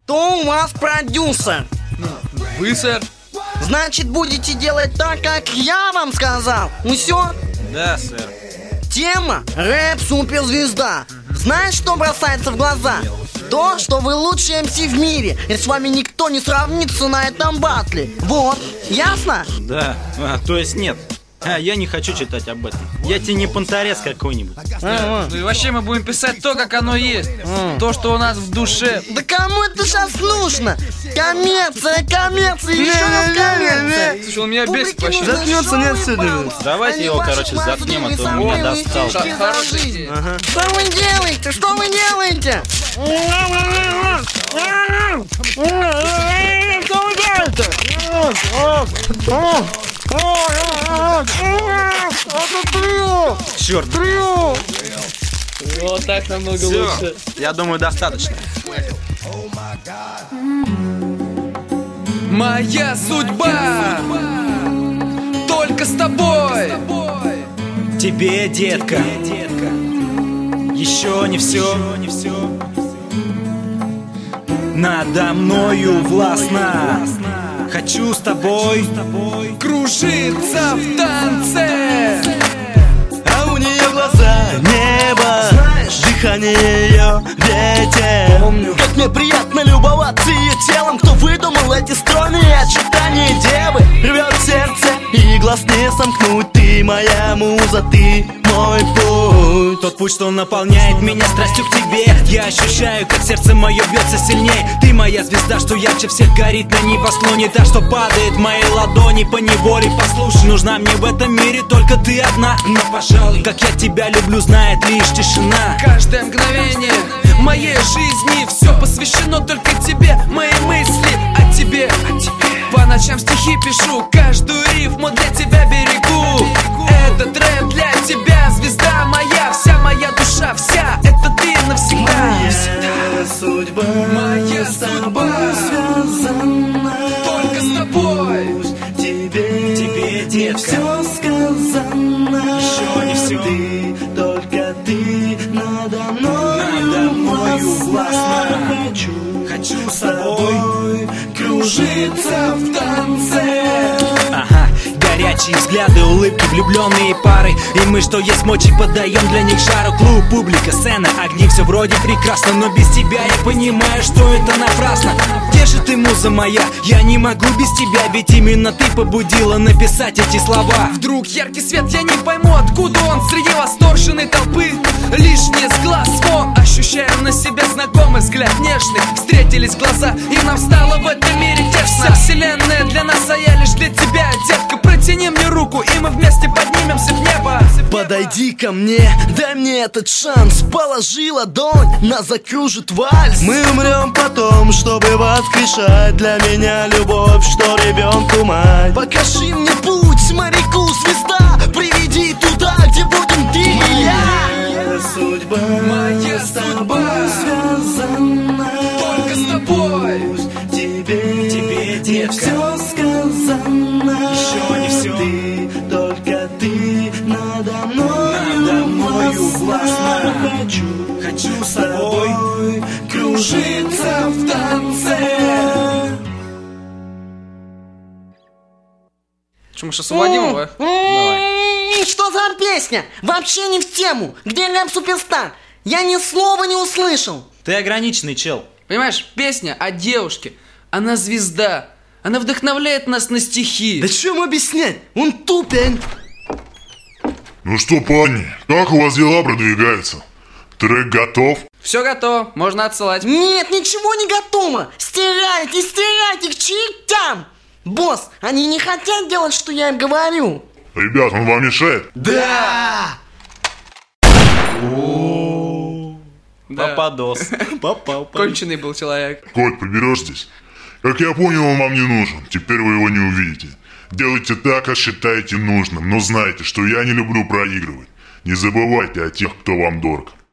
Кто у вас продюсер? Вы, сэр? Значит, будете делать так, как я вам сказал. Ну все? Да, сэр. Тема рэп-суперзвезда. Знаешь, что бросается в глаза? То, что вы лучший МС в мире, и с вами никто не сравнится на этом батле. Вот, ясно? Да, то есть нет. Я не хочу читать об этом. Я тебе не понторез какой-нибудь. Ну и вообще мы будем писать то, как оно есть. То, что у нас в душе. Да кому это сейчас нужно? Коммерция, еще раз коммерция. Слушай, он меня бесит вообще. Заткнется, не отсюда. Давайте его, короче, заткнем, а то он меня достал. Хорошая идея. Что вы делаете? Что вы делаете? Черт. Вот так намного Все, лучше. я думаю, достаточно. Моя судьба только с тобой. Тебе, детка, еще не все. Надо мною властно. Хочу с тобой Кружиться в танце. А у нее глаза, небо, дыхание ее, ветер. Помню, как мне приятно любоваться ее телом. Кто выдумал эти стройные очертания девы? Рвет сердце и глаз не сомкнуть. Ты моя муза, ты мой путь. Тот путь, что наполняет меня страстью к тебе. Я ощущаю, как сердце мое бьется сильней. Ты моя звезда, что ярче всех горит на небосклоне. Та, что падает в мои ладони по неволе. Послушай, нужна мне в этом мире только ты одна. Но, пожалуй, как я тебя люблю, знает лишь тишина. Каждое мгновение моей жизни все посвящено только тебе. Мои мысли о тебе. По ночам стихи пишу, каждую рифму для тебя берегу. Этот рэп для тебя, звезда моя, вся моя душа, вся, это ты навсегда. Моя судьба, Моя судьба связана только с тобой. Тебе, детка, все сказано. еще не все. Ты, только ты надо мною властно. Хочу С тобой кружиться в танце. Ага, горячие взгляды, улыбки, влюбленные пары. И мы, что есть мочи, подаем для них жару. Клуб, публика, сцена, огни, все вроде прекрасно. Но без тебя я понимаю, что это напрасно. Где же ты, муза моя? Я не могу без тебя, ведь именно ты побудила написать эти слова. Вдруг яркий свет, я не пойму, откуда он среди восторженной толпы. Лишний с глаз вон, ощущаем на себе знакомый взгляд нежный. Встретились глаза, и нам стало в этом мире тесно. Вся вселенная для нас, а я лишь для тебя, детка. Протяни мне руку, и мы вместе поднимемся в небо. Подойди ко мне, дай мне этот шанс. Положи ладонь, нас закружит вальс. Мы умрем потом, чтобы воскрешать для меня любовь, что ребенку мать. Покажи мне путь, моряку звезда. Приведи туда, где будем ты и я. Моя судьба, Моя судьба связана только с тобой. Тебе, детка, все сказано. еще не все. Ты, только ты надо мною властно. Хочу с тобой кружиться в танце. Что, мы сейчас освободим его? Что за песня? Вообще не в тему. Где рэп-суперстар? Я ни слова не услышал. Ты ограниченный, чел. Понимаешь, песня о девушке. Она звезда. Она вдохновляет нас на стихи. Да что ему объяснять? Он тупень. Ну что, парни, как у вас дела продвигаются? Трек готов? Все готово, можно отсылать. Нет, ничего не готово. Стирайте к чертям. Босс, они не хотят делать, что я им говорю. Ребят, он вам мешает? Да. Попадос. Попал. Конченый был человек. Кот, приберешь здесь? Как я понял, он вам не нужен. Теперь вы его не увидите. Делайте так, как считаете нужным. Но знайте, что я не люблю проигрывать. Не забывайте о тех, кто вам дорог.